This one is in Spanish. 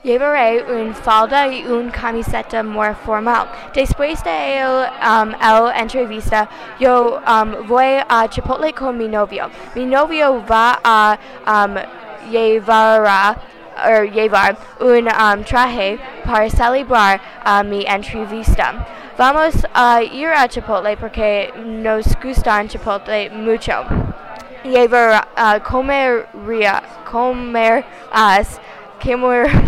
Llevaré un falda y una camiseta muy formal. Después de el entrevista, yo voy a Chipotle con mi novio. Mi novio va a llevar un traje para celebrar mi entrevista. Vamos a ir a Chipotle porque nos gusta Chipotle mucho. Llevar comer